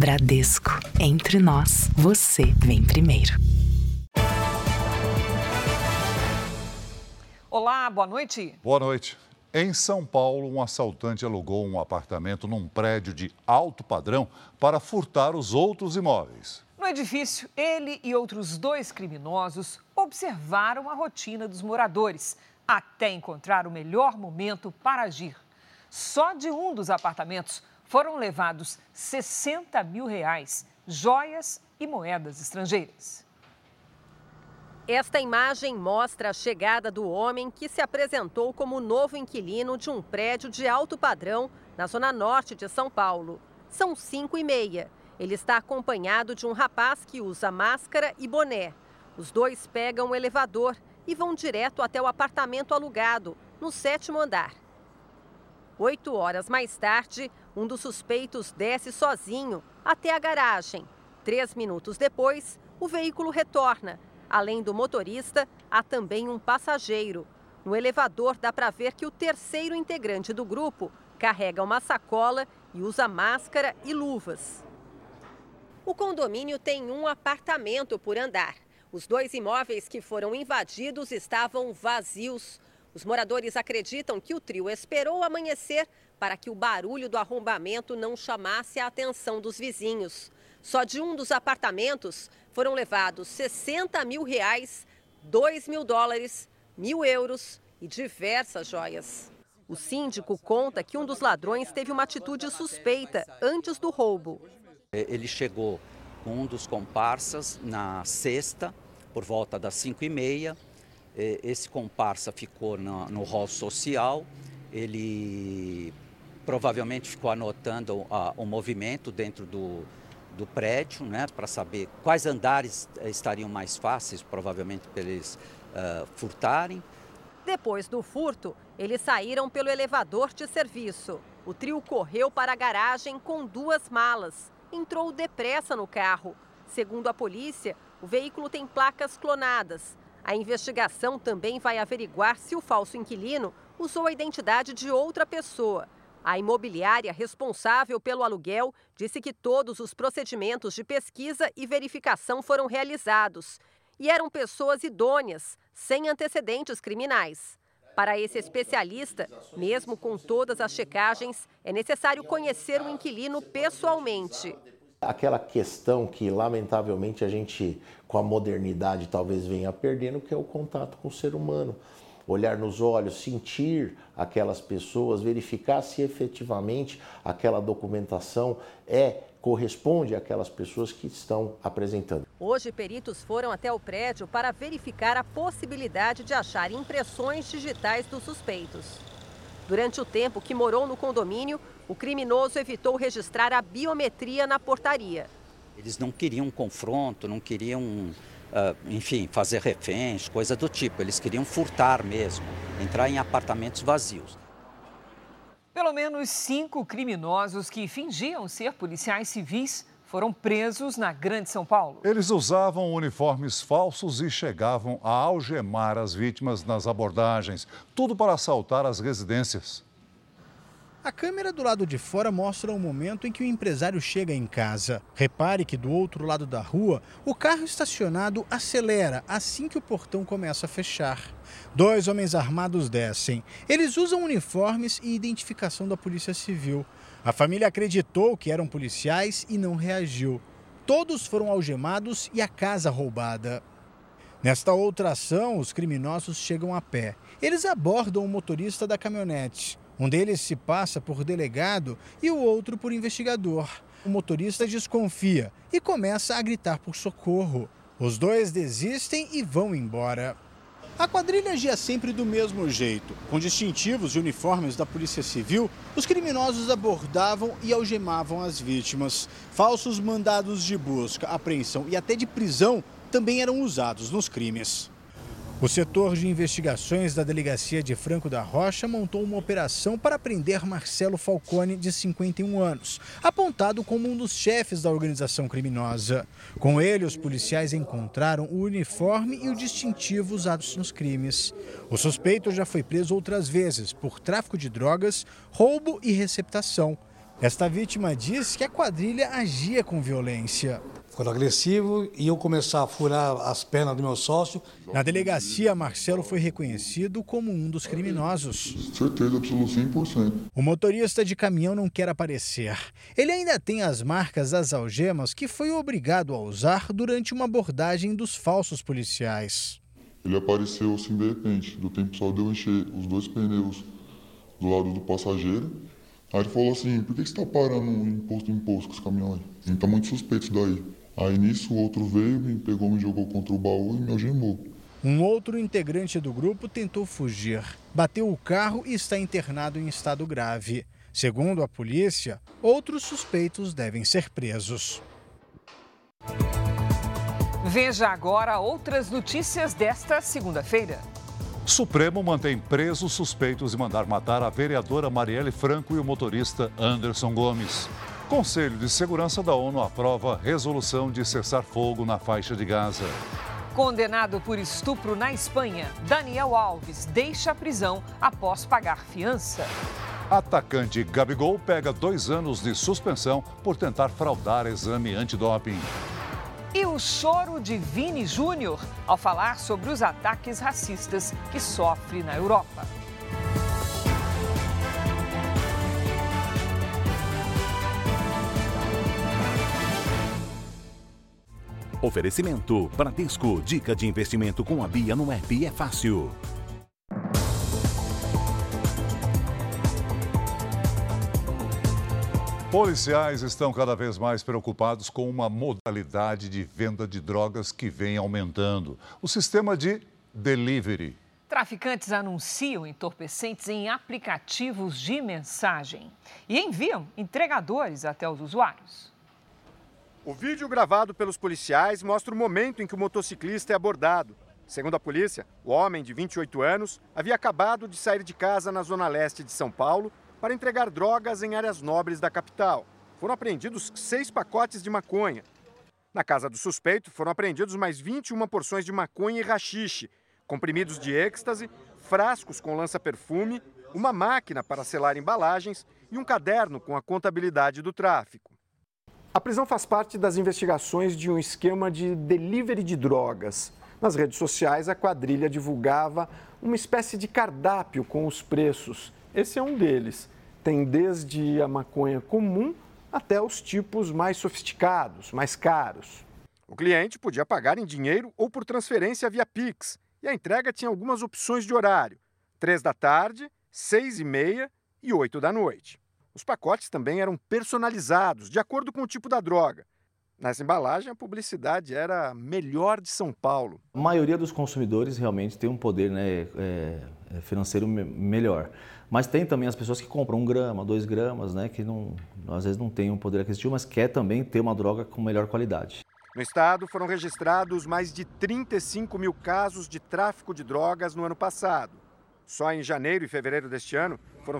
Bradesco. Entre nós, você vem primeiro. Olá, boa noite. Boa noite. Em São Paulo, um assaltante alugou um apartamento num prédio de alto padrão para furtar os outros imóveis. No edifício, ele e outros 2 criminosos observaram a rotina dos moradores, até encontrar o melhor momento para agir. Só de um dos apartamentos foram levados R$60 mil, joias e moedas estrangeiras. Esta imagem mostra a chegada do homem que se apresentou como novo inquilino de um prédio de alto padrão na zona norte de São Paulo. São 5h30. Ele está acompanhado de um rapaz que usa máscara e boné. Os 2 pegam o elevador e vão direto até o apartamento alugado, no 7º andar. 8 horas mais tarde, um dos suspeitos desce sozinho até a garagem. 3 minutos depois, o veículo retorna. Além do motorista, há também um passageiro. No elevador dá para ver que o terceiro integrante do grupo carrega uma sacola e usa máscara e luvas. O condomínio tem um apartamento por andar. Os 2 imóveis que foram invadidos estavam vazios. Os moradores acreditam que o trio esperou amanhecer para que o barulho do arrombamento não chamasse a atenção dos vizinhos. Só de um dos apartamentos foram levados R$60 mil, $2 mil, €1.000 e diversas joias. O síndico conta que um dos ladrões teve uma atitude suspeita antes do roubo. Ele chegou com um dos comparsas na sexta, por volta das 5h30. Esse comparsa ficou no hall social. Ele provavelmente ficou anotando o movimento dentro do prédio, né, para saber quais andares estariam mais fáceis, provavelmente, para eles furtarem. Depois do furto, eles saíram pelo elevador de serviço. O trio correu para a garagem com 2 malas. Entrou depressa no carro. Segundo a polícia, o veículo tem placas clonadas. A investigação também vai averiguar se o falso inquilino usou a identidade de outra pessoa. A imobiliária responsável pelo aluguel disse que todos os procedimentos de pesquisa e verificação foram realizados. E eram pessoas idôneas, sem antecedentes criminais. Para esse especialista, mesmo com todas as checagens, é necessário conhecer o inquilino pessoalmente. Aquela questão que, lamentavelmente, a gente, com a modernidade, talvez venha perdendo, que é o contato com o ser humano. Olhar nos olhos, sentir aquelas pessoas, verificar se efetivamente aquela documentação corresponde àquelas pessoas que estão apresentando. Hoje, peritos foram até o prédio para verificar a possibilidade de achar impressões digitais dos suspeitos. Durante o tempo que morou no condomínio, o criminoso evitou registrar a biometria na portaria. Eles não queriam confronto, não queriam, fazer reféns, coisa do tipo. Eles queriam furtar mesmo, entrar em apartamentos vazios. Pelo menos 5 criminosos que fingiam ser policiais civis foram presos na Grande São Paulo. Eles usavam uniformes falsos e chegavam a algemar as vítimas nas abordagens, tudo para assaltar as residências. A câmera do lado de fora mostra o momento em que o empresário chega em casa. Repare que do outro lado da rua, o carro estacionado acelera assim que o portão começa a fechar. 2 homens armados descem. Eles usam uniformes e identificação da Polícia Civil. A família acreditou que eram policiais e não reagiu. Todos foram algemados e a casa roubada. Nesta outra ação, os criminosos chegam a pé. Eles abordam o motorista da caminhonete. Um deles se passa por delegado e o outro por investigador. O motorista desconfia e começa a gritar por socorro. Os 2 desistem e vão embora. A quadrilha agia sempre do mesmo jeito. Com distintivos e uniformes da Polícia Civil, os criminosos abordavam e algemavam as vítimas. Falsos mandados de busca, apreensão e até de prisão também eram usados nos crimes. O setor de investigações da Delegacia de Franco da Rocha montou uma operação para prender Marcelo Falcone, de 51 anos, apontado como um dos chefes da organização criminosa. Com ele, os policiais encontraram o uniforme e o distintivo usados nos crimes. O suspeito já foi preso outras vezes por tráfico de drogas, roubo e receptação. Esta vítima diz que a quadrilha agia com violência. Ficou agressivo e eu começar a furar as pernas do meu sócio. Na delegacia, Marcelo foi reconhecido como um dos criminosos. Certeza absoluta, 100%. O motorista de caminhão não quer aparecer. Ele ainda tem as marcas das algemas que foi obrigado a usar durante uma abordagem dos falsos policiais. Ele apareceu assim de repente, do tempo só de eu encher os 2 pneus do lado do passageiro. Aí ele falou assim, por que você está parando em posto com esse caminhão aí? A gente tá muito suspeito daí. Aí nisso o outro veio, me pegou, me jogou contra o baú e me algemou. Um outro integrante do grupo tentou fugir, bateu o carro e está internado em estado grave. Segundo a polícia, outros suspeitos devem ser presos. Veja agora outras notícias desta segunda-feira. Supremo mantém presos suspeitos de mandar matar a vereadora Marielle Franco e o motorista Anderson Gomes. Conselho de Segurança da ONU aprova resolução de cessar fogo na faixa de Gaza. Condenado por estupro na Espanha, Daniel Alves deixa a prisão após pagar fiança. Atacante Gabigol pega 2 anos de suspensão por tentar fraudar exame antidoping. E o choro de Vini Júnior ao falar sobre os ataques racistas que sofre na Europa. Oferecimento Bradesco. Dica de investimento com a Bia no app é fácil. Policiais estão cada vez mais preocupados com uma modalidade de venda de drogas que vem aumentando: o sistema de delivery. Traficantes anunciam entorpecentes em aplicativos de mensagem e enviam entregadores até os usuários. O vídeo gravado pelos policiais mostra o momento em que o motociclista é abordado. Segundo a polícia, o homem de 28 anos havia acabado de sair de casa na zona leste de São Paulo para entregar drogas em áreas nobres da capital. Foram apreendidos 6 pacotes de maconha. Na casa do suspeito, foram apreendidos mais 21 porções de maconha e haxixe, comprimidos de êxtase, frascos com lança-perfume, uma máquina para selar embalagens e um caderno com a contabilidade do tráfico. A prisão faz parte das investigações de um esquema de delivery de drogas. Nas redes sociais, a quadrilha divulgava uma espécie de cardápio com os preços. Esse é um deles. Tem desde a maconha comum até os tipos mais sofisticados, mais caros. O cliente podia pagar em dinheiro ou por transferência via Pix. E a entrega tinha algumas opções de horário: 3 da tarde, 6h30 e 8 da noite. Os pacotes também eram personalizados, de acordo com o tipo da droga. Nessa embalagem, a publicidade era melhor de São Paulo. A maioria dos consumidores realmente tem um poder financeiro melhor. Mas tem também as pessoas que compram 1 grama, 2 gramas, que às vezes não tem um poder aquisitivo, mas quer também ter uma droga com melhor qualidade. No estado, foram registrados mais de 35 mil casos de tráfico de drogas no ano passado. Só em janeiro e fevereiro deste ano, foram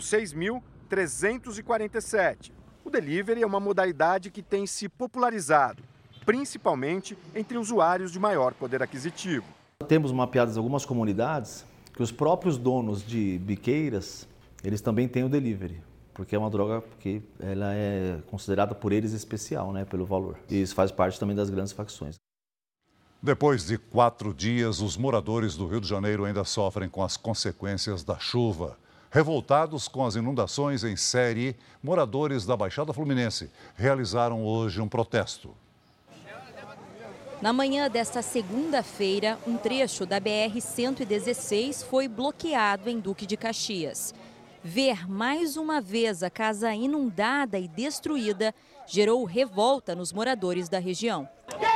6.347. O delivery é uma modalidade que tem se popularizado, principalmente entre usuários de maior poder aquisitivo. Temos mapeadas algumas comunidades que os próprios donos de biqueiras, eles também têm o delivery, porque é uma droga que ela é considerada por eles especial, pelo valor. E isso faz parte também das grandes facções. Depois de 4 dias, os moradores do Rio de Janeiro ainda sofrem com as consequências da chuva. Revoltados com as inundações em série, moradores da Baixada Fluminense realizaram hoje um protesto. Na manhã desta segunda-feira, um trecho da BR-116 foi bloqueado em Duque de Caxias. Ver mais uma vez a casa inundada e destruída gerou revolta nos moradores da região.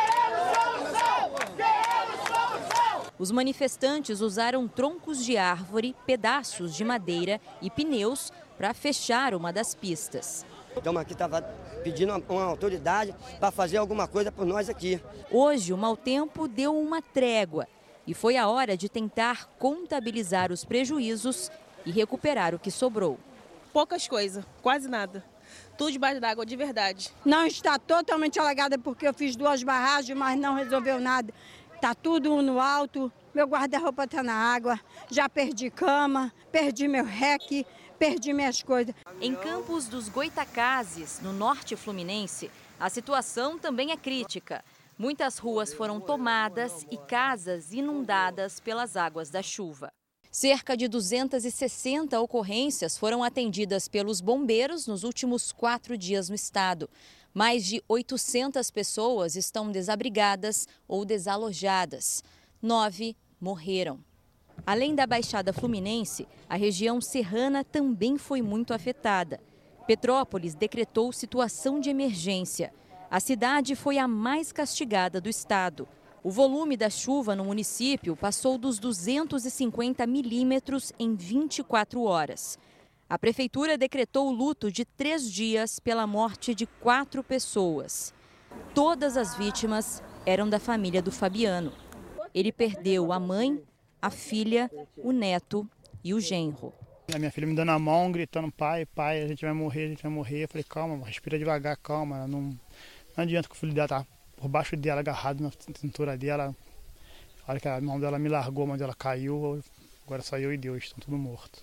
Os manifestantes usaram troncos de árvore, pedaços de madeira e pneus para fechar uma das pistas. Estamos aqui pedindo uma autoridade para fazer alguma coisa por nós aqui. Hoje, o mau tempo deu uma trégua e foi a hora de tentar contabilizar os prejuízos e recuperar o que sobrou. Poucas coisas, quase nada. Tudo debaixo d'água, de verdade. Não está totalmente alagada porque eu fiz 2 barragens, mas não resolveu nada. Está tudo no alto, meu guarda-roupa está na água, já perdi cama, perdi meu rec, perdi minhas coisas. Em Campos dos Goitacazes, no norte fluminense, a situação também é crítica. Muitas ruas foram tomadas e casas inundadas pelas águas da chuva. Cerca de 260 ocorrências foram atendidas pelos bombeiros nos últimos 4 dias no estado. Mais de 800 pessoas estão desabrigadas ou desalojadas. 9 morreram. Além da Baixada Fluminense, a região serrana também foi muito afetada. Petrópolis decretou situação de emergência. A cidade foi a mais castigada do estado. O volume da chuva no município passou dos 250 milímetros em 24 horas. A prefeitura decretou o luto de 3 dias pela morte de 4 pessoas. Todas as vítimas eram da família do Fabiano. Ele perdeu a mãe, a filha, o neto e o genro. A minha filha me dando a mão, gritando, pai, a gente vai morrer, a gente vai morrer. Eu falei, calma, respira devagar, calma. Não adianta que o filho dela tá por baixo dela, agarrado na cintura dela. A hora que a mão dela me largou, a mão dela caiu, agora só eu e Deus, estão tudo mortos.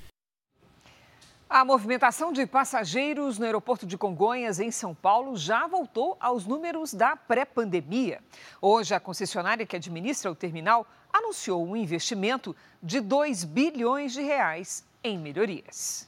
A movimentação de passageiros no aeroporto de Congonhas, em São Paulo, já voltou aos números da pré-pandemia. Hoje, a concessionária que administra o terminal anunciou um investimento de R$2 bilhões em melhorias.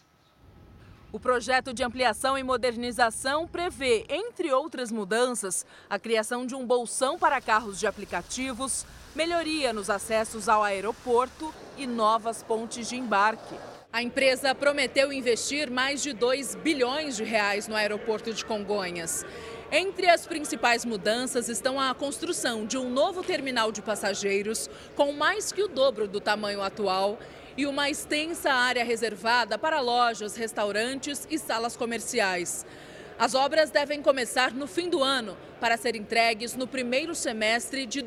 O projeto de ampliação e modernização prevê, entre outras mudanças, a criação de um bolsão para carros de aplicativos, melhoria nos acessos ao aeroporto e novas pontes de embarque. A empresa prometeu investir mais de R$2 bilhões no aeroporto de Congonhas. Entre as principais mudanças estão a construção de um novo terminal de passageiros com mais que o dobro do tamanho atual e uma extensa área reservada para lojas, restaurantes e salas comerciais. As obras devem começar no fim do ano, para serem entregues no primeiro semestre de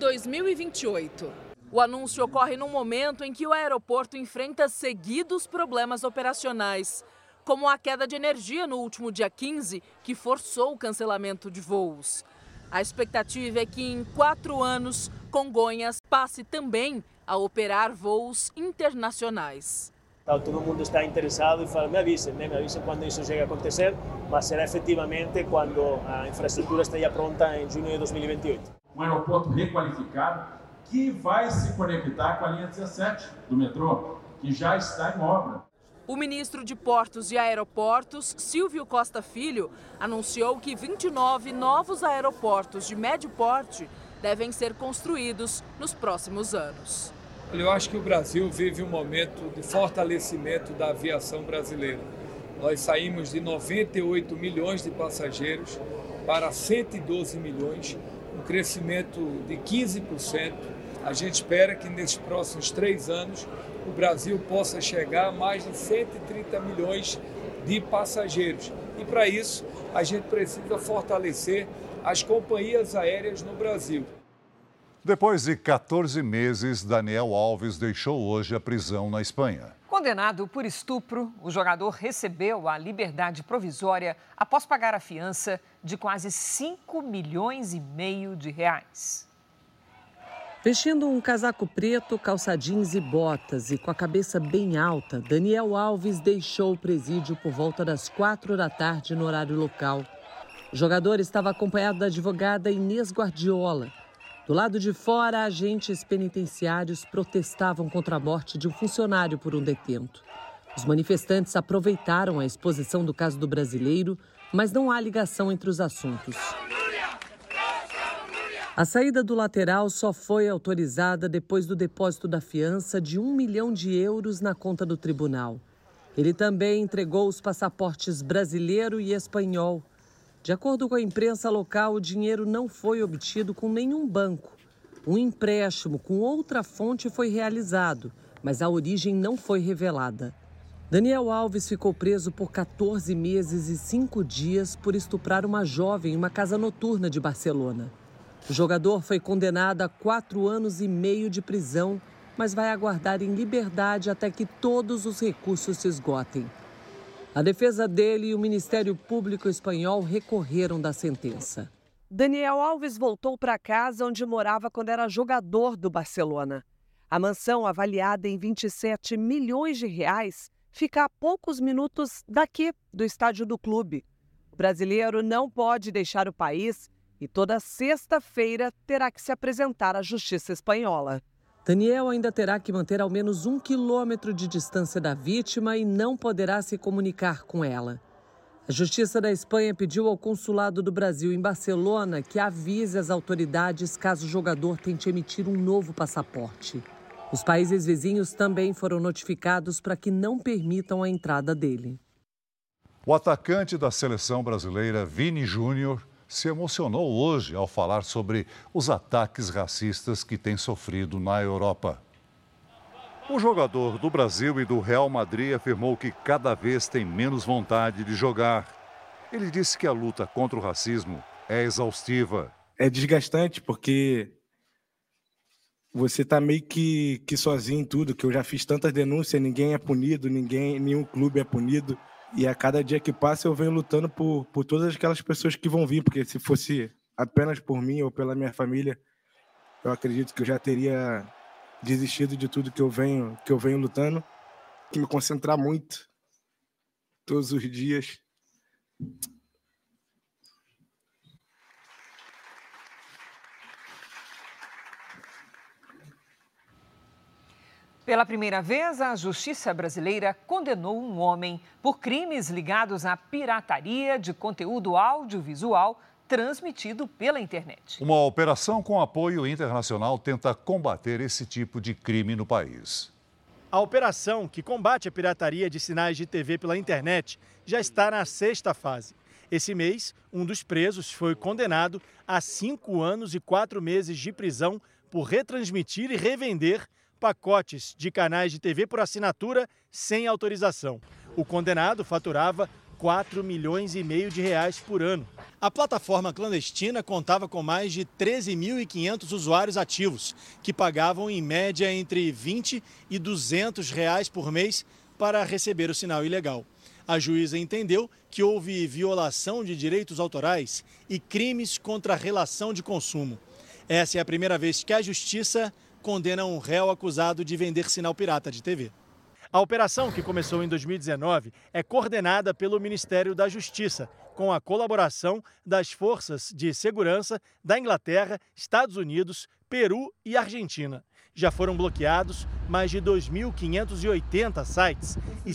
2028. O anúncio ocorre num momento em que o aeroporto enfrenta seguidos problemas operacionais, como a queda de energia no último dia 15, que forçou o cancelamento de voos. A expectativa é que em 4 anos, Congonhas passe também a operar voos internacionais. Todo mundo está interessado e fala, me avisem quando isso chegue a acontecer, mas será efetivamente quando a infraestrutura esteja pronta em junho de 2028. Um aeroporto requalificado que vai se conectar com a linha 17 do metrô, que já está em obra. O ministro de Portos e Aeroportos, Silvio Costa Filho, anunciou que 29 novos aeroportos de médio porte devem ser construídos nos próximos anos. Eu acho que o Brasil vive um momento de fortalecimento da aviação brasileira. Nós saímos de 98 milhões de passageiros para 112 milhões, um crescimento de 15%. A gente espera que nesses próximos 3 anos o Brasil possa chegar a mais de 130 milhões de passageiros. E para isso a gente precisa fortalecer as companhias aéreas no Brasil. Depois de 14 meses, Daniel Alves deixou hoje a prisão na Espanha. Condenado por estupro, o jogador recebeu a liberdade provisória após pagar a fiança de quase R$5,5 milhões. Vestindo um casaco preto, calça jeans e botas e com a cabeça bem alta, Daniel Alves deixou o presídio por volta das 4 da tarde no horário local. O jogador estava acompanhado da advogada Inês Guardiola. Do lado de fora, agentes penitenciários protestavam contra a morte de um funcionário por um detento. Os manifestantes aproveitaram a exposição do caso do brasileiro, mas não há ligação entre os assuntos. A saída do lateral só foi autorizada depois do depósito da fiança de €1 milhão na conta do tribunal. Ele também entregou os passaportes brasileiro e espanhol. De acordo com a imprensa local, o dinheiro não foi obtido com nenhum banco. Um empréstimo com outra fonte foi realizado, mas a origem não foi revelada. Daniel Alves ficou preso por 14 meses e 5 dias por estuprar uma jovem em uma casa noturna de Barcelona. O jogador foi condenado a 4 anos e meio de prisão, mas vai aguardar em liberdade até que todos os recursos se esgotem. A defesa dele e o Ministério Público espanhol recorreram da sentença. Daniel Alves voltou para casa onde morava quando era jogador do Barcelona. A mansão, avaliada em R$27 milhões, fica a poucos minutos daqui, do estádio do clube. O brasileiro não pode deixar o país e toda sexta-feira terá que se apresentar à Justiça Espanhola. Daniel ainda terá que manter ao menos 1 quilômetro de distância da vítima e não poderá se comunicar com ela. A Justiça da Espanha pediu ao Consulado do Brasil em Barcelona que avise as autoridades caso o jogador tente emitir um novo passaporte. Os países vizinhos também foram notificados para que não permitam a entrada dele. O atacante da seleção brasileira, Vini Júnior, se emocionou hoje ao falar sobre os ataques racistas que tem sofrido na Europa. O jogador do Brasil e do Real Madrid afirmou que cada vez tem menos vontade de jogar. Ele disse que a luta contra o racismo é exaustiva. É desgastante porque você está meio que sozinho em tudo, que eu já fiz tantas denúncias, ninguém é punido, nenhum clube é punido. E a cada dia que passa eu venho lutando por todas aquelas pessoas que vão vir, porque se fosse apenas por mim ou pela minha família, eu acredito que eu já teria desistido de tudo que eu venho lutando. Tem que me concentrar muito, todos os dias. Pela primeira vez, a Justiça brasileira condenou um homem por crimes ligados à pirataria de conteúdo audiovisual transmitido pela internet. Uma operação com apoio internacional tenta combater esse tipo de crime no país. A operação que combate a pirataria de sinais de TV pela internet já está na 6ª fase. Esse mês, um dos presos foi condenado a 5 anos e 4 meses de prisão por retransmitir e revender pacotes de canais de TV por assinatura sem autorização. O condenado faturava 4,5 milhões de reais por ano. A plataforma clandestina contava com mais de 13.500 usuários ativos, que pagavam em média entre 20 e 200 reais por mês para receber o sinal ilegal. A juíza entendeu que houve violação de direitos autorais e crimes contra a relação de consumo. Essa é a primeira vez que a Justiça condena um réu acusado de vender sinal pirata de TV. A operação, que começou em 2019, é coordenada pelo Ministério da Justiça, com a colaboração das forças de segurança da Inglaterra, Estados Unidos, Peru e Argentina. Já foram bloqueados mais de 2.580 sites e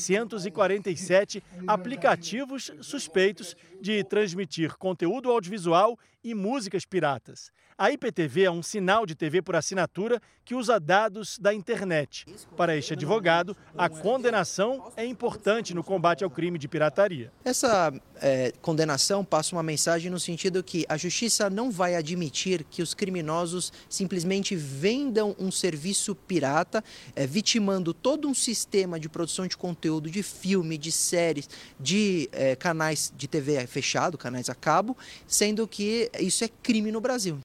747 aplicativos suspeitos de transmitir conteúdo audiovisual e músicas piratas. A IPTV é um sinal de TV por assinatura que usa dados da internet. Para este advogado, a condenação é importante no combate ao crime de pirataria. Essa condenação passa uma mensagem no sentido que a justiça não vai admitir que os criminosos simplesmente vendam um serviço pirata, vitimando todo um sistema de produção de conteúdo, de filme, de séries, de canais de TV fechado, canais a cabo, sendo que isso é crime no Brasil.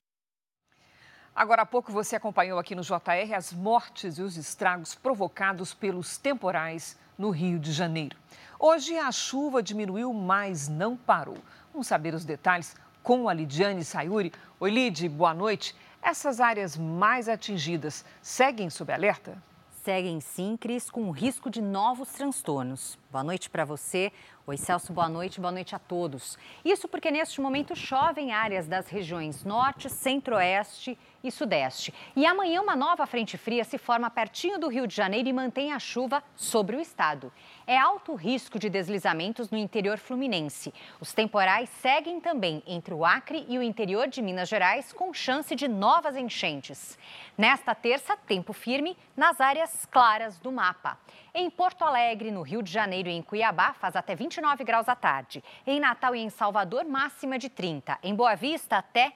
Agora há pouco você acompanhou aqui no JR as mortes e os estragos provocados pelos temporais no Rio de Janeiro. Hoje a chuva diminuiu, mas não parou. Vamos saber os detalhes com a Lidiane Sayuri. Oi, Lid, boa noite. Essas áreas mais atingidas seguem sob alerta? Seguem sim, Cris, com risco de novos transtornos. Boa noite para você. Oi, Celso, boa noite a todos. Isso porque neste momento chove em áreas das regiões norte, centro-oeste e sudeste. E amanhã uma nova frente fria se forma pertinho do Rio de Janeiro e mantém a chuva sobre o estado. É alto o risco de deslizamentos no interior fluminense. Os temporais seguem também entre o Acre e o interior de Minas Gerais, com chance de novas enchentes. Nesta terça, tempo firme nas áreas claras do mapa. Em Porto Alegre, no Rio de Janeiro e em Cuiabá, faz até 29 graus à tarde. Em Natal e em Salvador, máxima de 30. Em Boa Vista, até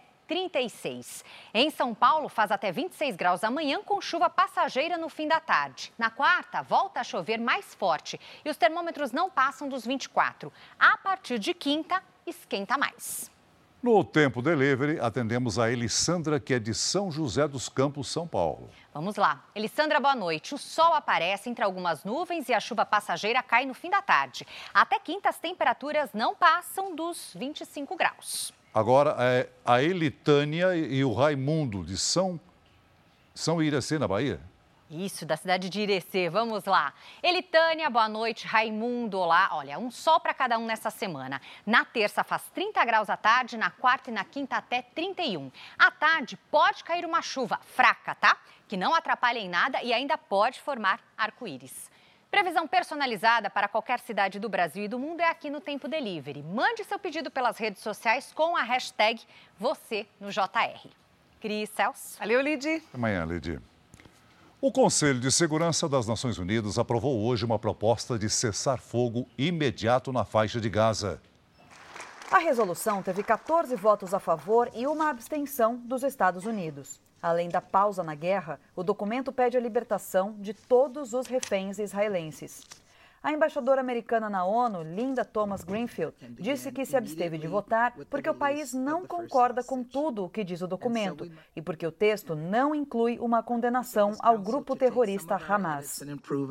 36. Em São Paulo, faz até 26 graus amanhã, com chuva passageira no fim da tarde. Na quarta, volta a chover mais forte e os termômetros não passam dos 24. A partir de quinta, esquenta mais. No Tempo Delivery, atendemos a Elissandra, que é de São José dos Campos, São Paulo. Vamos lá. Elissandra, boa noite. O sol aparece entre algumas nuvens e a chuva passageira cai no fim da tarde. Até quinta, as temperaturas não passam dos 25 graus. Agora, a Elitânia e o Raimundo, de São Iracema, na Bahia. Isso, da cidade de Irecê. Vamos lá. Elitânia, boa noite. Raimundo, olá. Olha, um sol para cada um nessa semana. Na terça faz 30 graus à tarde, na quarta e na quinta até 31. À tarde pode cair uma chuva fraca, tá? Que não atrapalha em nada e ainda pode formar arco-íris. Previsão personalizada para qualquer cidade do Brasil e do mundo é aqui no Tempo Delivery. Mande seu pedido pelas redes sociais com a hashtag #VocêNoJR. Cris, Celso. Valeu, Lidy. Até amanhã, Lidy. O Conselho de Segurança das Nações Unidas aprovou hoje uma proposta de cessar-fogo imediato na faixa de Gaza. A resolução teve 14 votos a favor e uma abstenção dos Estados Unidos. Além da pausa na guerra, o documento pede a libertação de todos os reféns israelenses. A embaixadora americana na ONU, Linda Thomas-Greenfield, disse que se absteve de votar porque o país não concorda com tudo o que diz o documento e porque o texto não inclui uma condenação ao grupo terrorista Hamas.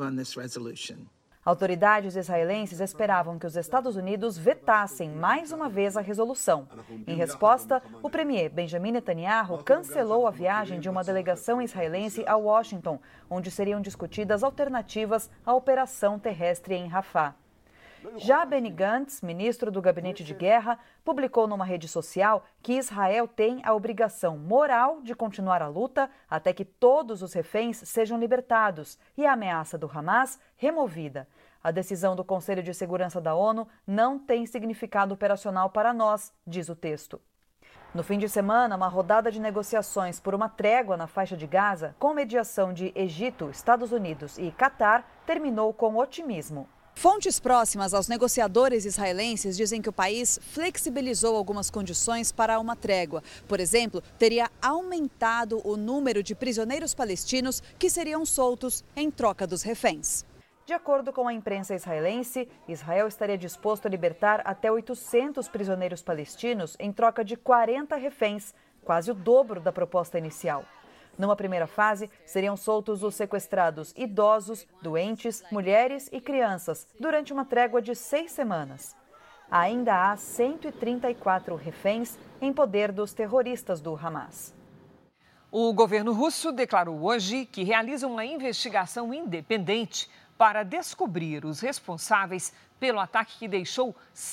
Autoridades israelenses esperavam que os Estados Unidos vetassem mais uma vez a resolução. Em resposta, o premier Benjamin Netanyahu cancelou a viagem de uma delegação israelense a Washington, onde seriam discutidas alternativas à operação terrestre em Rafah. Já Benny Gantz, ministro do Gabinete de Guerra, publicou numa rede social que Israel tem a obrigação moral de continuar a luta até que todos os reféns sejam libertados e a ameaça do Hamas removida. A decisão do Conselho de Segurança da ONU não tem significado operacional para nós, diz o texto. No fim de semana, uma rodada de negociações por uma trégua na faixa de Gaza, com mediação de Egito, Estados Unidos e Catar, terminou com otimismo. Fontes próximas aos negociadores israelenses dizem que o país flexibilizou algumas condições para uma trégua. Por exemplo, teria aumentado o número de prisioneiros palestinos que seriam soltos em troca dos reféns. De acordo com a imprensa israelense, Israel estaria disposto a libertar até 800 prisioneiros palestinos em troca de 40 reféns, quase o dobro da proposta inicial. Numa primeira fase, seriam soltos os sequestrados idosos, doentes, mulheres e crianças, durante uma trégua de 6 semanas. Ainda há 134 reféns em poder dos terroristas do Hamas. O governo russo declarou hoje que realiza uma investigação independente para descobrir os responsáveis pelo ataque que deixou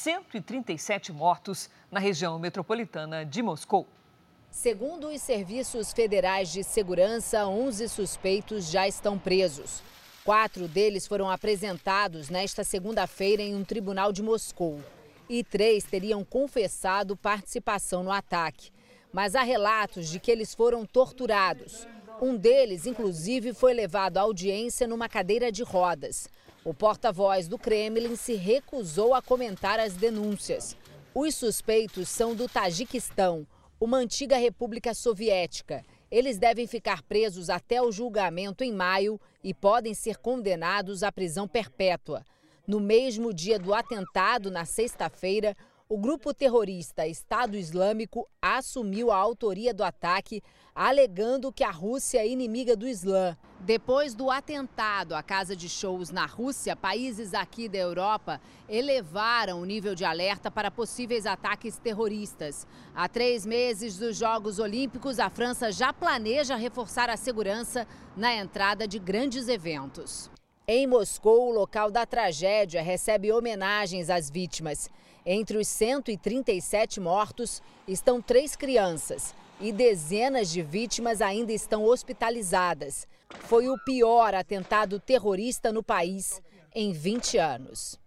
137 mortos na região metropolitana de Moscou. Segundo os serviços federais de segurança, 11 suspeitos já estão presos. 4 deles foram apresentados nesta segunda-feira em um tribunal de Moscou. E 3 teriam confessado participação no ataque. Mas há relatos de que eles foram torturados. Um deles, inclusive, foi levado à audiência numa cadeira de rodas. O porta-voz do Kremlin se recusou a comentar as denúncias. Os suspeitos são do Tajiquistão, uma antiga república soviética. Eles devem ficar presos até o julgamento em maio e podem ser condenados à prisão perpétua. No mesmo dia do atentado, na sexta-feira, o grupo terrorista Estado Islâmico assumiu a autoria do ataque, alegando que a Rússia é inimiga do Islã. Depois do atentado à casa de shows na Rússia, países aqui da Europa elevaram o nível de alerta para possíveis ataques terroristas. Há 3 meses dos Jogos Olímpicos, a França já planeja reforçar a segurança na entrada de grandes eventos. Em Moscou, o local da tragédia recebe homenagens às vítimas. Entre os 137 mortos estão 3 crianças e dezenas de vítimas ainda estão hospitalizadas. Foi o pior atentado terrorista no país em 20 anos.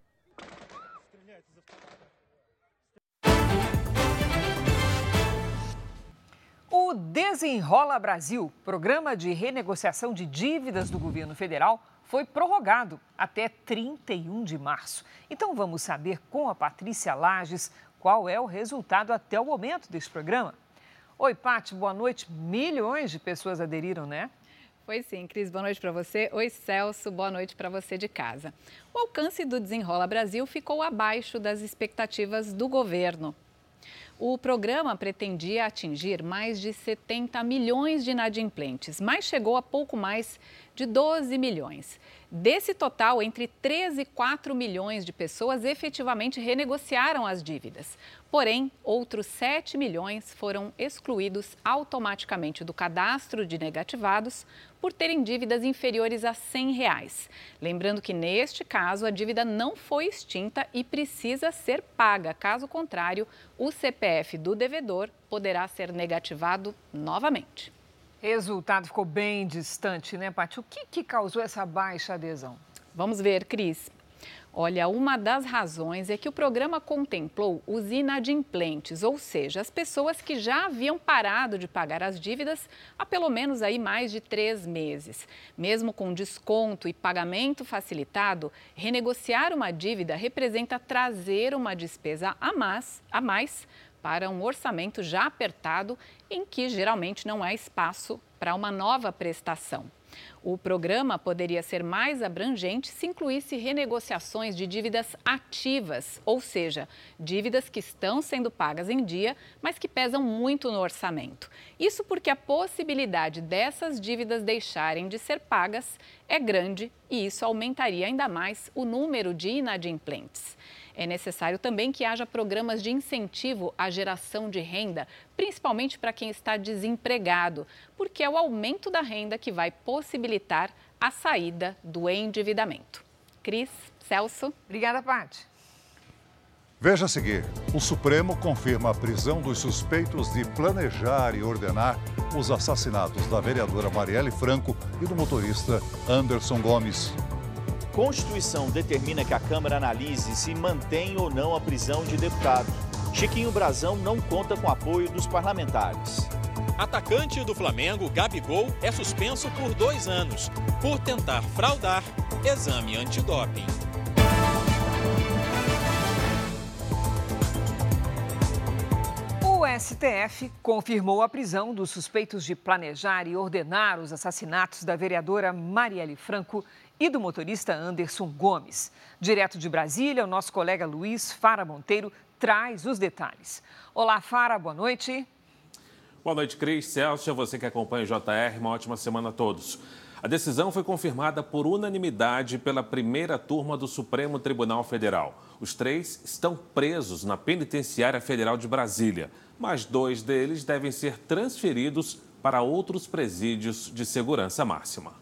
O Desenrola Brasil, programa de renegociação de dívidas do governo federal, foi prorrogado até 31 de março. Então vamos saber com a Patrícia Lages qual é o resultado até o momento desse programa. Oi, Paty, boa noite. Milhões de pessoas aderiram, né? Foi sim, Cris, boa noite para você. Oi, Celso, boa noite para você de casa. O alcance do Desenrola Brasil ficou abaixo das expectativas do governo. O programa pretendia atingir mais de 70 milhões de inadimplentes, mas chegou a pouco mais de 12 milhões. Desse total, entre 13 e 4 milhões de pessoas efetivamente renegociaram as dívidas. Porém, outros 7 milhões foram excluídos automaticamente do cadastro de negativados por terem dívidas inferiores a R$ 100. Lembrando que, neste caso, a dívida não foi extinta e precisa ser paga. Caso contrário, o CPF do devedor poderá ser negativado novamente. Resultado ficou bem distante, né, Paty? O que causou essa baixa adesão? Vamos ver, Cris. Olha, uma das razões é que o programa contemplou os inadimplentes, ou seja, as pessoas que já haviam parado de pagar as dívidas há pelo menos aí mais de 3 meses. Mesmo com desconto e pagamento facilitado, renegociar uma dívida representa trazer uma despesa a mais para um orçamento já apertado, em que geralmente não há espaço para uma nova prestação. O programa poderia ser mais abrangente se incluísse renegociações de dívidas ativas, ou seja, dívidas que estão sendo pagas em dia, mas que pesam muito no orçamento. Isso porque a possibilidade dessas dívidas deixarem de ser pagas é grande e isso aumentaria ainda mais o número de inadimplentes. É necessário também que haja programas de incentivo à geração de renda, principalmente para quem está desempregado, porque é o aumento da renda que vai possibilitar a saída do endividamento. Cris, Celso. Obrigada, Paty. Veja a seguir, o Supremo confirma a prisão dos suspeitos de planejar e ordenar os assassinatos da vereadora Marielle Franco e do motorista Anderson Gomes. Constituição determina que a Câmara analise se mantém ou não a prisão de deputado. Chiquinho Brazão não conta com apoio dos parlamentares. Atacante do Flamengo, Gabigol, é suspenso por 2 anos por tentar fraudar exame antidoping. O STF confirmou a prisão dos suspeitos de planejar e ordenar os assassinatos da vereadora Marielle Franco e do motorista Anderson Gomes. Direto de Brasília, o nosso colega Luiz Fara Monteiro traz os detalhes. Olá, Fara, boa noite. Boa noite, Cris, Celso, você que acompanha o JR, uma ótima semana a todos. A decisão foi confirmada por unanimidade pela primeira turma do Supremo Tribunal Federal. Os 3 estão presos na Penitenciária Federal de Brasília, mas 2 deles devem ser transferidos para outros presídios de segurança máxima.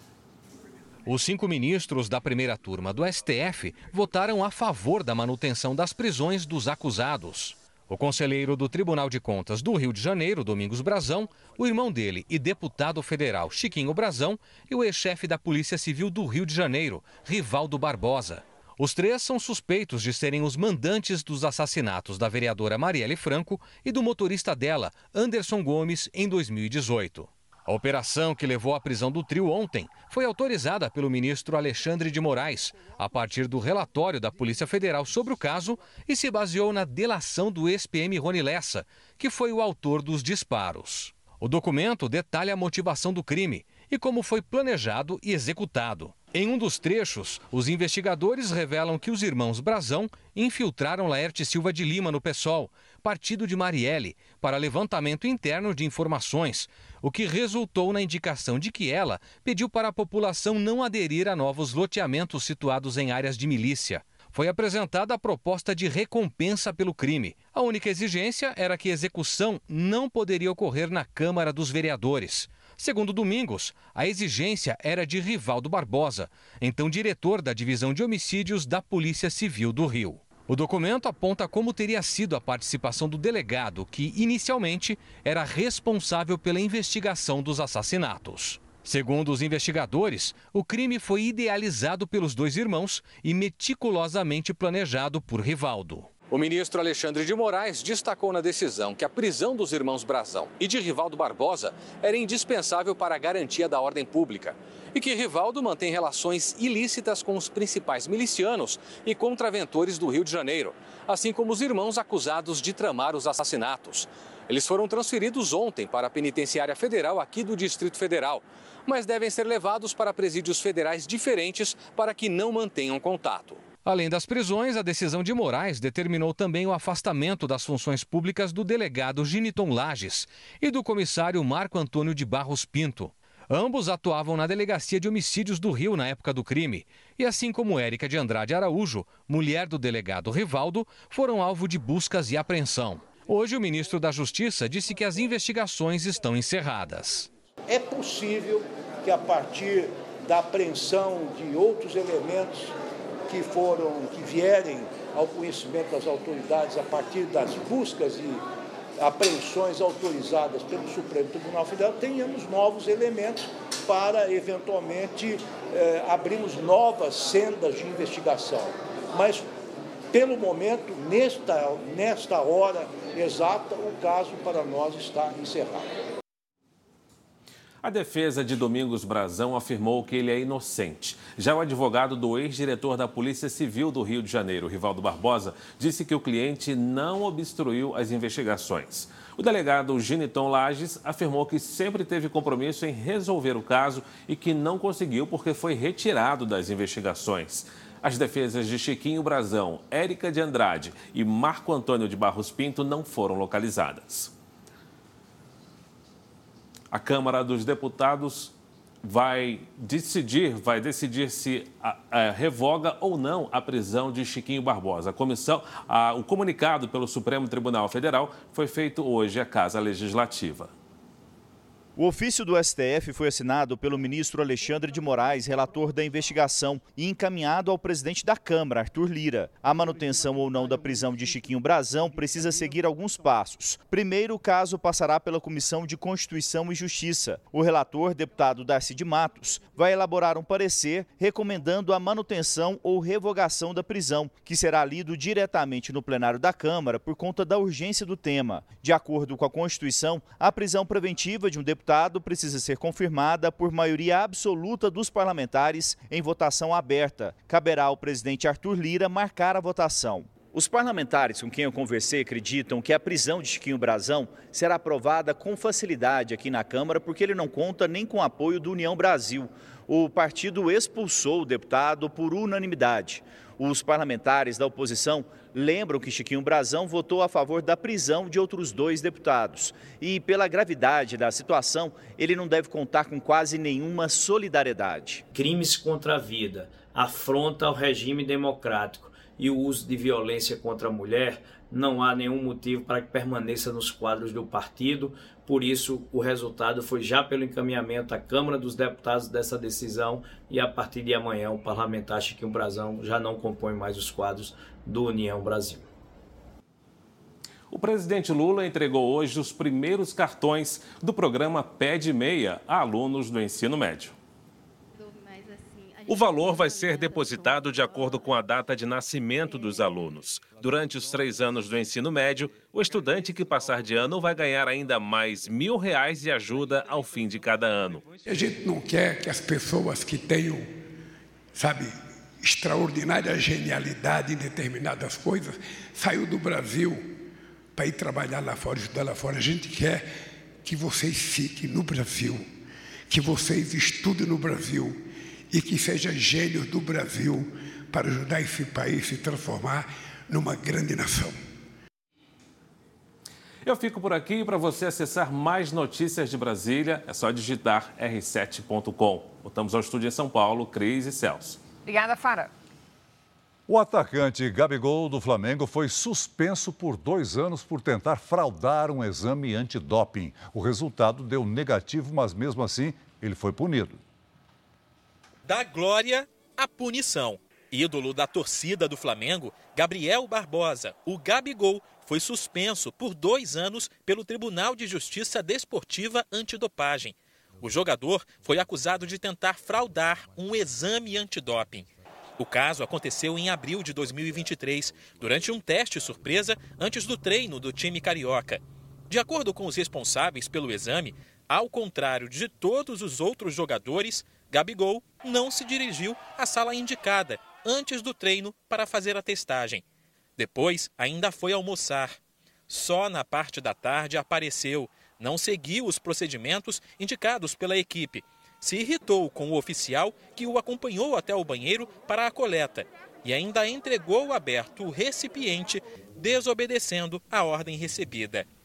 Os 5 ministros da primeira turma do STF votaram a favor da manutenção das prisões dos acusados. O conselheiro do Tribunal de Contas do Rio de Janeiro, Domingos Brazão, o irmão dele e deputado federal Chiquinho Brazão e o ex-chefe da Polícia Civil do Rio de Janeiro, Rivaldo Barbosa. Os 3 são suspeitos de serem os mandantes dos assassinatos da vereadora Marielle Franco e do motorista dela, Anderson Gomes, em 2018. A operação que levou à prisão do trio ontem foi autorizada pelo ministro Alexandre de Moraes, a partir do relatório da Polícia Federal sobre o caso e se baseou na delação do ex-PM Rony Lessa, que foi o autor dos disparos. O documento detalha a motivação do crime e como foi planejado e executado. Em um dos trechos, os investigadores revelam que os irmãos Brazão infiltraram Laerte Silva de Lima no PSOL, partido de Marielle, para levantamento interno de informações, o que resultou na indicação de que ela pediu para a população não aderir a novos loteamentos situados em áreas de milícia. Foi apresentada a proposta de recompensa pelo crime. A única exigência era que a execução não poderia ocorrer na Câmara dos Vereadores. Segundo Domingos, a exigência era de Rivaldo Barbosa, então diretor da Divisão de Homicídios da Polícia Civil do Rio. O documento aponta como teria sido a participação do delegado, que inicialmente era responsável pela investigação dos assassinatos. Segundo os investigadores, o crime foi idealizado pelos 2 irmãos e meticulosamente planejado por Rivaldo. O ministro Alexandre de Moraes destacou na decisão que a prisão dos irmãos Brazão e de Rivaldo Barbosa era indispensável para a garantia da ordem pública e que Rivaldo mantém relações ilícitas com os principais milicianos e contraventores do Rio de Janeiro, assim como os irmãos acusados de tramar os assassinatos. Eles foram transferidos ontem para a Penitenciária Federal aqui do Distrito Federal, mas devem ser levados para presídios federais diferentes para que não mantenham contato. Além das prisões, a decisão de Moraes determinou também o afastamento das funções públicas do delegado Giniton Lages e do comissário Marco Antônio de Barros Pinto. Ambos atuavam na Delegacia de Homicídios do Rio na época do crime. E assim como Érica de Andrade Araújo, mulher do delegado Rivaldo, foram alvo de buscas e apreensão. Hoje, o ministro da Justiça disse que as investigações estão encerradas. É possível que, a partir da apreensão de outros elementos que vierem ao conhecimento das autoridades a partir das buscas e apreensões autorizadas pelo Supremo Tribunal Federal, tenhamos novos elementos para, eventualmente, abrirmos novas sendas de investigação. Mas, pelo momento, nesta hora exata, o caso para nós está encerrado. A defesa de Domingos Brazão afirmou que ele é inocente. Já o advogado do ex-diretor da Polícia Civil do Rio de Janeiro, Rivaldo Barbosa, disse que o cliente não obstruiu as investigações. O delegado Giniton Lages afirmou que sempre teve compromisso em resolver o caso e que não conseguiu porque foi retirado das investigações. As defesas de Chiquinho Brazão, Érica de Andrade e Marco Antônio de Barros Pinto não foram localizadas. A Câmara dos Deputados vai decidir se revoga ou não a prisão de Chiquinho Barbosa. O comunicado pelo Supremo Tribunal Federal foi feito hoje à Casa Legislativa. O ofício do STF foi assinado pelo ministro Alexandre de Moraes, relator da investigação, e encaminhado ao presidente da Câmara, Arthur Lira. A manutenção ou não da prisão de Chiquinho Brazão precisa seguir alguns passos. Primeiro, o caso passará pela Comissão de Constituição e Justiça. O relator, deputado Darcy de Matos, vai elaborar um parecer recomendando a manutenção ou revogação da prisão, que será lido diretamente no plenário da Câmara por conta da urgência do tema. De acordo com a Constituição, a prisão preventiva de um deputado precisa ser confirmada por maioria absoluta dos parlamentares em votação aberta. Caberá ao presidente Arthur Lira marcar a votação. Os parlamentares com quem eu conversei acreditam que a prisão de Chiquinho Brazão será aprovada com facilidade aqui na Câmara porque ele não conta nem com o apoio do União Brasil. O partido expulsou o deputado por unanimidade. Os parlamentares da oposição lembram que Chiquinho Brazão votou a favor da prisão de outros 2 deputados. E, pela gravidade da situação, ele não deve contar com quase nenhuma solidariedade. Crimes contra a vida, afronta ao regime democrático e o uso de violência contra a mulher, não há nenhum motivo para que permaneça nos quadros do partido. Por isso, o resultado foi já pelo encaminhamento à Câmara dos Deputados dessa decisão e, a partir de amanhã, o parlamentar Chiquinho Brazão já não compõe mais os quadros do União Brasil. O presidente Lula entregou hoje os primeiros cartões do programa Pé de Meia a alunos do ensino médio. O valor vai ser depositado de acordo com a data de nascimento dos alunos. Durante os 3 anos do ensino médio, o estudante que passar de ano vai ganhar ainda mais R$1.000 de ajuda ao fim de cada ano. A gente não quer que as pessoas que tenham, extraordinária genialidade em determinadas coisas, saiam do Brasil para ir trabalhar lá fora, estudar lá fora. A gente quer que vocês fiquem no Brasil, que vocês estudem no Brasil, e que sejam gênios do Brasil para ajudar esse país a se transformar numa grande nação. Eu fico por aqui. Para você acessar mais notícias de Brasília, é só digitar r7.com. Voltamos ao estúdio em São Paulo, Cris e Celso. Obrigada, Fara. O atacante Gabigol do Flamengo foi suspenso por 2 anos por tentar fraudar um exame antidoping. O resultado deu negativo, mas mesmo assim ele foi punido. Da glória à punição. Ídolo da torcida do Flamengo, Gabriel Barbosa, o Gabigol, foi suspenso por 2 anos pelo Tribunal de Justiça Desportiva Antidopagem. O jogador foi acusado de tentar fraudar um exame antidoping. O caso aconteceu em abril de 2023, durante um teste surpresa antes do treino do time carioca. De acordo com os responsáveis pelo exame, ao contrário de todos os outros jogadores, Gabigol não se dirigiu à sala indicada antes do treino para fazer a testagem. Depois, ainda foi almoçar. Só na parte da tarde apareceu, não seguiu os procedimentos indicados pela equipe. Se irritou com o oficial que o acompanhou até o banheiro para a coleta e ainda entregou aberto o recipiente, desobedecendo a ordem recebida.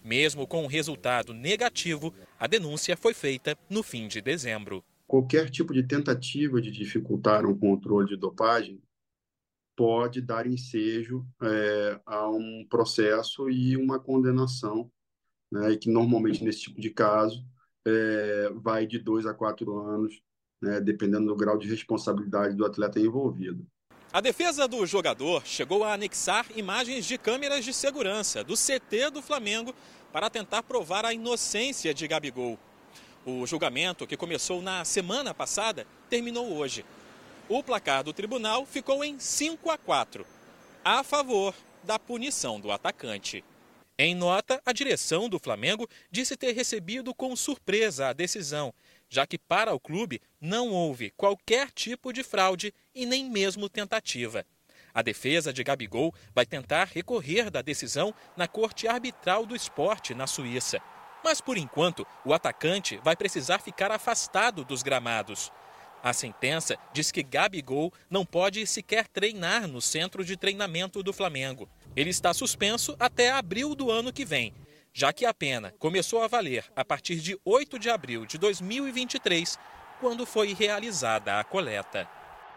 Mesmo com um resultado negativo, a denúncia foi feita no fim de dezembro. Qualquer tipo de tentativa de dificultar um controle de dopagem pode dar ensejo a um processo e uma condenação, né, e que normalmente nesse tipo de caso vai de 2 a 4 anos, né, dependendo do grau de responsabilidade do atleta envolvido. A defesa do jogador chegou a anexar imagens de câmeras de segurança do CT do Flamengo para tentar provar a inocência de Gabigol. O julgamento, que começou na semana passada, terminou hoje. O placar do tribunal ficou em 5-4, a favor da punição do atacante. Em nota, a direção do Flamengo disse ter recebido com surpresa a decisão, já que para o clube não houve qualquer tipo de fraude e nem mesmo tentativa. A defesa de Gabigol vai tentar recorrer da decisão na Corte Arbitral do Esporte, na Suíça. Mas, por enquanto, o atacante vai precisar ficar afastado dos gramados. A sentença diz que Gabigol não pode sequer treinar no centro de treinamento do Flamengo. Ele está suspenso até abril do ano que vem, já que a pena começou a valer a partir de 8 de abril de 2023, quando foi realizada a coleta.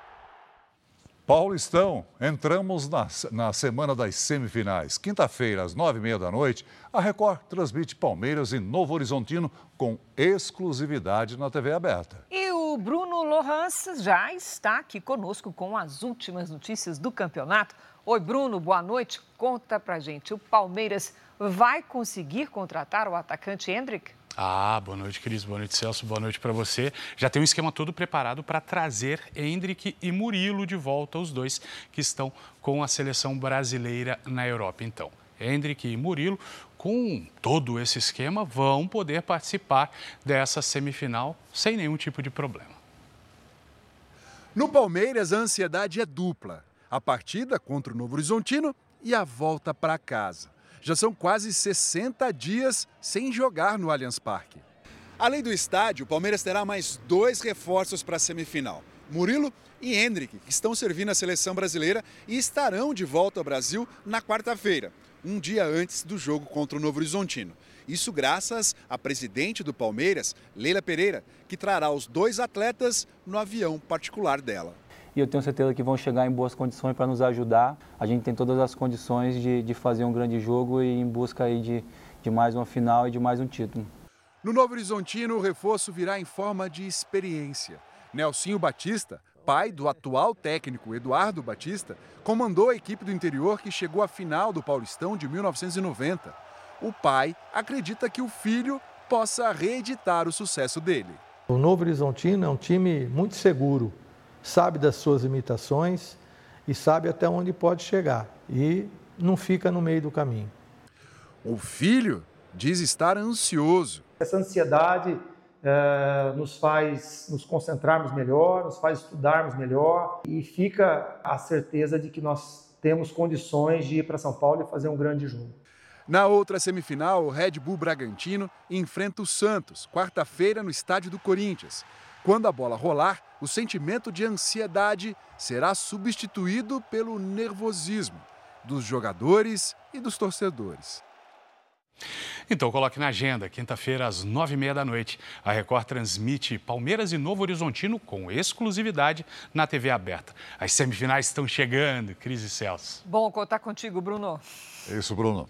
Paulistão, entramos na semana das semifinais. Quinta-feira, às 9h30, a Record transmite Palmeiras e Novo Horizontino com exclusividade na TV aberta. E o Bruno Lohans já está aqui conosco com as últimas notícias do campeonato. Oi, Bruno, boa noite. Conta pra gente, o Palmeiras vai conseguir contratar o atacante Endrick? Boa noite, Cris. Boa noite, Celso. Boa noite para você. Já tem um esquema todo preparado para trazer Endrick e Murilo de volta, os dois que estão com a seleção brasileira na Europa. Então, Endrick e Murilo, com todo esse esquema, vão poder participar dessa semifinal sem nenhum tipo de problema. No Palmeiras, a ansiedade é dupla. A partida contra o Novo Horizontino e a volta para casa. Já são quase 60 dias sem jogar no Allianz Parque. Além do estádio, o Palmeiras terá mais 2 reforços para a semifinal. Murilo e Endrick, que estão servindo a seleção brasileira e estarão de volta ao Brasil na quarta-feira, um dia antes do jogo contra o Novo Horizontino. Isso graças à presidente do Palmeiras, Leila Pereira, que trará os 2 atletas no avião particular dela. E eu tenho certeza que vão chegar em boas condições para nos ajudar. A gente tem todas as condições de fazer um grande jogo e ir em busca aí de mais uma final e de mais um título. No Novo Horizontino, o reforço virá em forma de experiência. Nelsinho Batista, pai do atual técnico Eduardo Batista, comandou a equipe do interior que chegou à final do Paulistão de 1990. O pai acredita que o filho possa reeditar o sucesso dele. O Novo Horizontino é um time muito seguro. Sabe das suas limitações e sabe até onde pode chegar e não fica no meio do caminho. O filho diz estar ansioso. Essa ansiedade nos faz nos concentrarmos melhor, nos faz estudarmos melhor e fica a certeza de que nós temos condições de ir para São Paulo e fazer um grande jogo. Na outra semifinal, o Red Bull Bragantino enfrenta o Santos, quarta-feira no estádio do Corinthians. Quando a bola rolar, o sentimento de ansiedade será substituído pelo nervosismo dos jogadores e dos torcedores. Então, coloque na agenda, quinta-feira, às 9h30, a Record transmite Palmeiras e Novo Horizontino com exclusividade na TV aberta. As semifinais estão chegando, Cris e Celso. Bom contar contigo, Bruno. É isso, Bruno.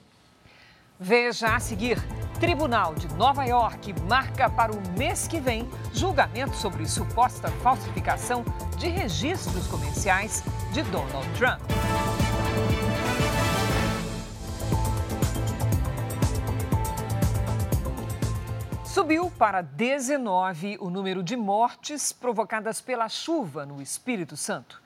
Veja a seguir, Tribunal de Nova York marca para o mês que vem julgamento sobre suposta falsificação de registros comerciais de Donald Trump. Subiu para 19 o número de mortes provocadas pela chuva no Espírito Santo.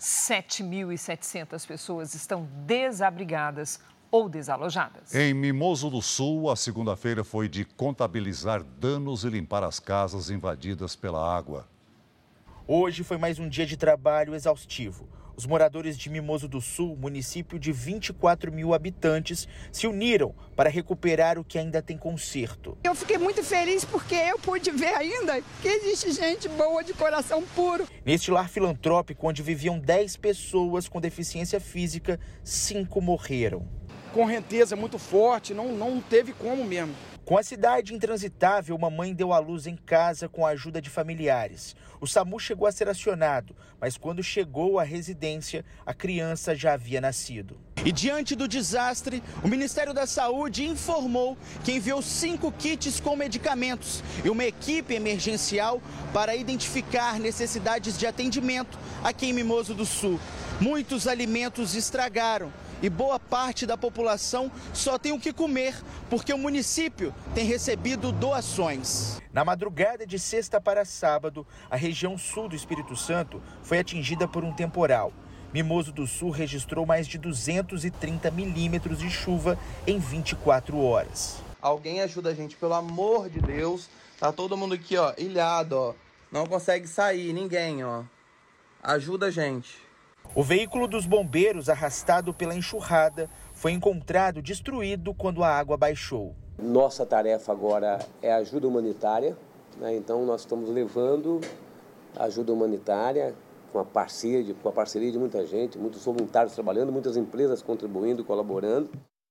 7.700 pessoas estão desabrigadas ou desalojadas. Em Mimoso do Sul, a segunda-feira foi de contabilizar danos e limpar as casas invadidas pela água. Hoje foi mais um dia de trabalho exaustivo. Os moradores de Mimoso do Sul, município de 24 mil habitantes, se uniram para recuperar o que ainda tem conserto. Eu fiquei muito feliz porque eu pude ver ainda que existe gente boa de coração puro. Neste lar filantrópico, onde viviam 10 pessoas com deficiência física, 5 morreram. correnteza muito forte, não teve como mesmo. Com a cidade intransitável, uma mãe deu à luz em casa com a ajuda de familiares. O SAMU chegou a ser acionado, mas quando chegou à residência, a criança já havia nascido. E diante do desastre, o Ministério da Saúde informou que enviou 5 kits com medicamentos e uma equipe emergencial para identificar necessidades de atendimento aqui em Mimoso do Sul. Muitos alimentos estragaram e boa parte da população só tem o que comer, porque o município tem recebido doações. Na madrugada de sexta para sábado, a região sul do Espírito Santo foi atingida por um temporal. Mimoso do Sul registrou mais de 230 milímetros de chuva em 24 horas. Alguém ajuda a gente, pelo amor de Deus. Tá todo mundo aqui, ó, ilhado, ó. Não consegue sair, ninguém, ó. Ajuda a gente. O veículo dos bombeiros, arrastado pela enxurrada, foi encontrado destruído quando a água baixou. Nossa tarefa agora é ajuda humanitária, né? Então nós estamos levando ajuda humanitária com a parceria de muita gente, muitos voluntários trabalhando, muitas empresas contribuindo, colaborando.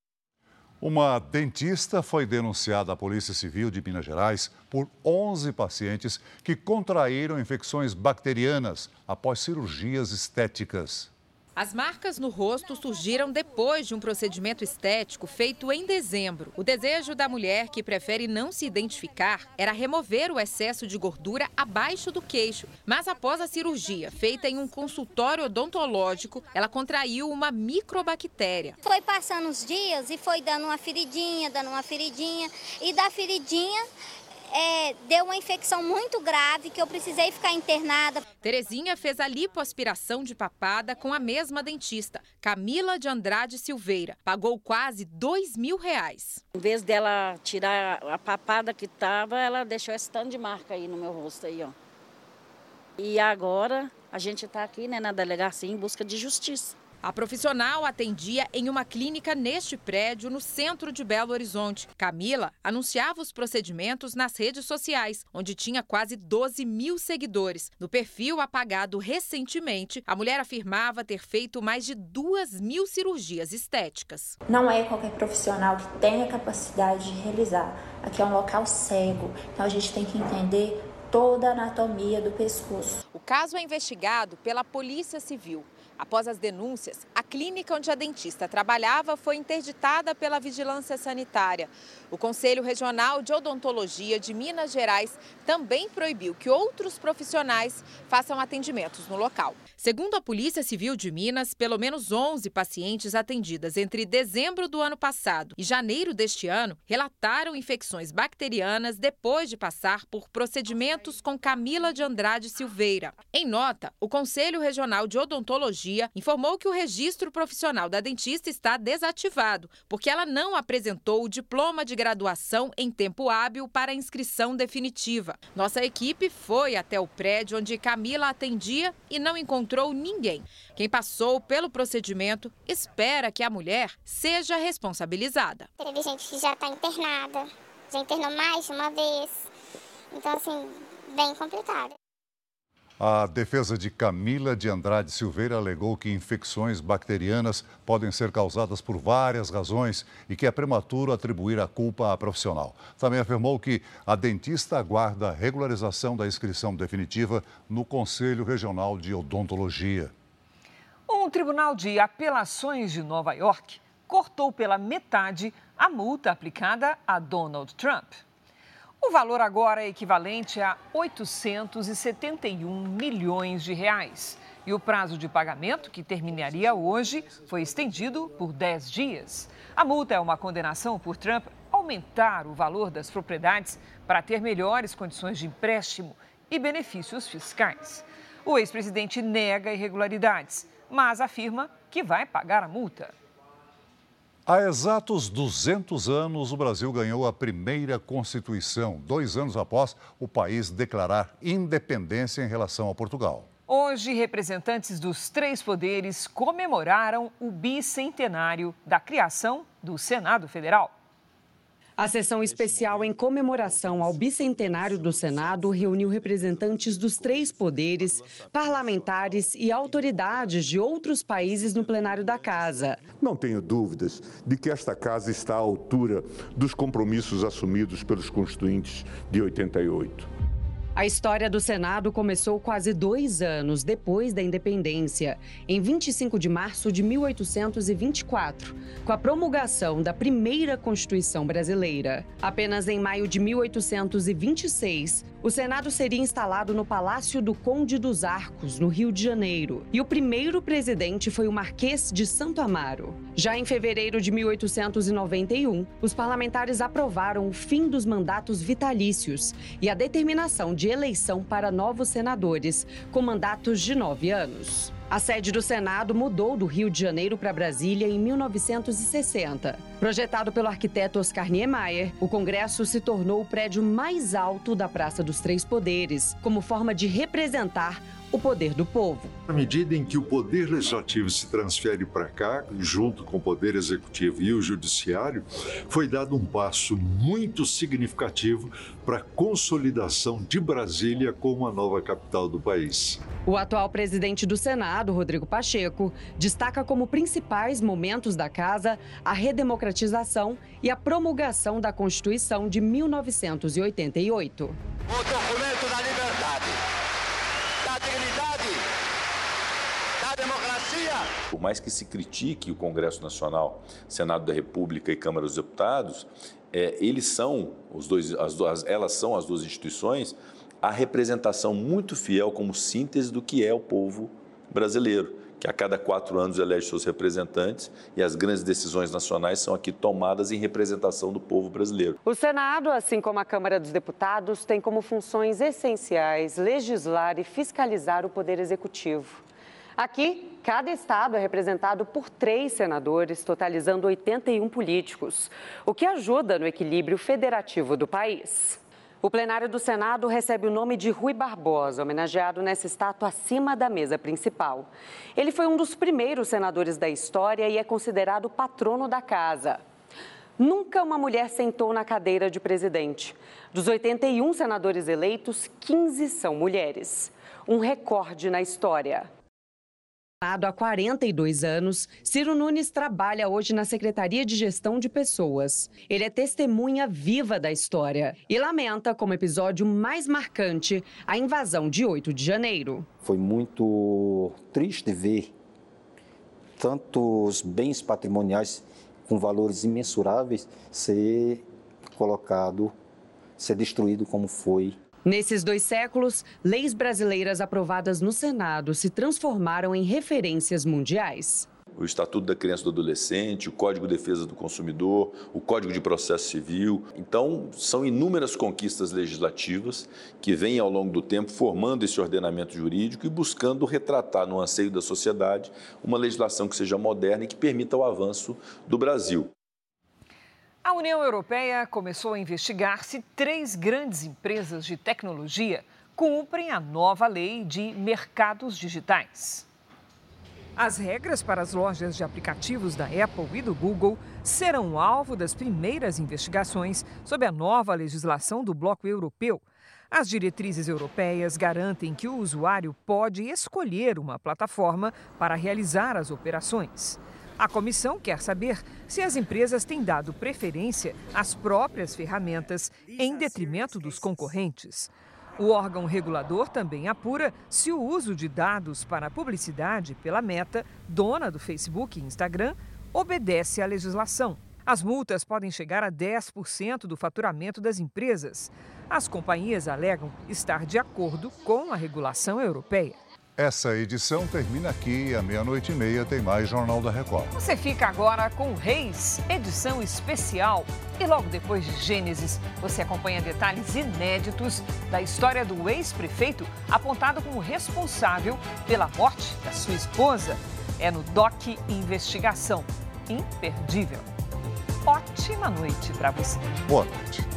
Uma dentista foi denunciada à Polícia Civil de Minas Gerais por 11 pacientes que contraíram infecções bacterianas após cirurgias estéticas. As marcas no rosto surgiram depois de um procedimento estético feito em dezembro. O desejo da mulher, que prefere não se identificar, era remover o excesso de gordura abaixo do queixo. Mas após a cirurgia, feita em um consultório odontológico, ela contraiu uma microbactéria. Foi passando os dias e foi dando uma feridinha, e da feridinha deu uma infecção muito grave que eu precisei ficar internada. Terezinha fez a lipoaspiração de papada com a mesma dentista, Camila de Andrade Silveira. Pagou quase R$2.000. Em vez dela tirar a papada que estava, ela deixou esse tanto de marca aí no meu rosto aí, ó. E agora a gente está aqui, né, na delegacia em busca de justiça. A profissional atendia em uma clínica neste prédio, no centro de Belo Horizonte. Camila anunciava os procedimentos nas redes sociais, onde tinha quase 12 mil seguidores. No perfil apagado recentemente, a mulher afirmava ter feito mais de 2.000 cirurgias estéticas. Não é qualquer profissional que tenha capacidade de realizar. Aqui é um local cego, então a gente tem que entender toda a anatomia do pescoço. O caso é investigado pela Polícia Civil. Após as denúncias, a clínica onde a dentista trabalhava foi interditada pela Vigilância Sanitária. O Conselho Regional de Odontologia de Minas Gerais também proibiu que outros profissionais façam atendimentos no local. Segundo a Polícia Civil de Minas, pelo menos 11 pacientes atendidas entre dezembro do ano passado e janeiro deste ano relataram infecções bacterianas depois de passar por procedimentos com Camila de Andrade Silveira. Em nota, o Conselho Regional de Odontologia informou que o registro profissional da dentista está desativado, porque ela não apresentou o diploma de graduação em tempo hábil para a inscrição definitiva. Nossa equipe foi até o prédio onde Camila atendia e não encontrou ninguém. Quem passou pelo procedimento espera que a mulher seja responsabilizada. Teve gente que já está internada, já internou mais de uma vez, então assim, bem complicado. A defesa de Camila de Andrade Silveira alegou que infecções bacterianas podem ser causadas por várias razões e que é prematuro atribuir a culpa à profissional. Também afirmou que a dentista aguarda a regularização da inscrição definitiva no Conselho Regional de Odontologia. Um tribunal de apelações de Nova York cortou pela metade a multa aplicada a Donald Trump. O valor agora é equivalente a 871 milhões de reais. E o prazo de pagamento, que terminaria hoje, foi estendido por 10 dias. A multa é uma condenação por Trump aumentar o valor das propriedades para ter melhores condições de empréstimo e benefícios fiscais. O ex-presidente nega irregularidades, mas afirma que vai pagar a multa. Há exatos 200 anos, o Brasil ganhou a primeira Constituição, 2 anos após o país declarar independência em relação a Portugal. Hoje, representantes dos 3 poderes comemoraram o bicentenário da criação do Senado Federal. A sessão especial em comemoração ao bicentenário do Senado reuniu representantes dos 3 poderes, parlamentares e autoridades de outros países no plenário da Casa. Não tenho dúvidas de que esta Casa está à altura dos compromissos assumidos pelos constituintes de 88. A história do Senado começou quase 2 anos depois da independência, em 25 de março de 1824, com a promulgação da primeira Constituição brasileira. Apenas em maio de 1826, o Senado seria instalado no Palácio do Conde dos Arcos, no Rio de Janeiro, e o primeiro presidente foi o Marquês de Santo Amaro. Já em fevereiro de 1891, os parlamentares aprovaram o fim dos mandatos vitalícios e a determinação de eleição para novos senadores, com mandatos de 9 anos. A sede do Senado mudou do Rio de Janeiro para Brasília em 1960. Projetado pelo arquiteto Oscar Niemeyer, o Congresso se tornou o prédio mais alto da Praça dos Três Poderes, como forma de representar o poder do povo. À medida em que o poder legislativo se transfere para cá, junto com o poder executivo e o judiciário, foi dado um passo muito significativo para a consolidação de Brasília como a nova capital do país. O atual presidente do Senado, Rodrigo Pacheco, destaca como principais momentos da casa a redemocratização e a promulgação da Constituição de 1988. O documento da liberdade, da dignidade, da democracia. Por mais que se critique o Congresso Nacional, Senado da República e Câmara dos Deputados, elas são as duas instituições a representação muito fiel como síntese do que é o povo brasileiro, que a cada 4 anos elege seus representantes e as grandes decisões nacionais são aqui tomadas em representação do povo brasileiro. O Senado, assim como a Câmara dos Deputados, tem como funções essenciais legislar e fiscalizar o Poder Executivo. Aqui, cada estado é representado por 3 senadores, totalizando 81 políticos, o que ajuda no equilíbrio federativo do país. O plenário do Senado recebe o nome de Rui Barbosa, homenageado nessa estátua acima da mesa principal. Ele foi um dos primeiros senadores da história e é considerado patrono da casa. Nunca uma mulher sentou na cadeira de presidente. Dos 81 senadores eleitos, 15 são mulheres. Um recorde na história. Há 42 anos, Ciro Nunes trabalha hoje na Secretaria de Gestão de Pessoas. Ele é testemunha viva da história e lamenta, como episódio mais marcante, a invasão de 8 de janeiro. Foi muito triste ver tantos bens patrimoniais com valores imensuráveis ser destruído como foi. Nesses 2 séculos, leis brasileiras aprovadas no Senado se transformaram em referências mundiais. O Estatuto da Criança e do Adolescente, o Código de Defesa do Consumidor, o Código de Processo Civil. Então, são inúmeras conquistas legislativas que vêm ao longo do tempo formando esse ordenamento jurídico e buscando retratar no anseio da sociedade uma legislação que seja moderna e que permita o avanço do Brasil. A União Europeia começou a investigar se 3 grandes empresas de tecnologia cumprem a nova lei de mercados digitais. As regras para as lojas de aplicativos da Apple e do Google serão alvo das primeiras investigações sob a nova legislação do bloco europeu. As diretrizes europeias garantem que o usuário pode escolher uma plataforma para realizar as operações. A comissão quer saber se as empresas têm dado preferência às próprias ferramentas em detrimento dos concorrentes. O órgão regulador também apura se o uso de dados para publicidade pela Meta, dona do Facebook e Instagram, obedece à legislação. As multas podem chegar a 10% do faturamento das empresas. As companhias alegam estar de acordo com a regulação europeia. Essa edição termina aqui e à 00:30 tem mais Jornal da Record. Você fica agora com Reis, edição especial. E logo depois de Gênesis, você acompanha detalhes inéditos da história do ex-prefeito apontado como responsável pela morte da sua esposa. É no Doc Investigação. Imperdível. Ótima noite para você. Boa noite.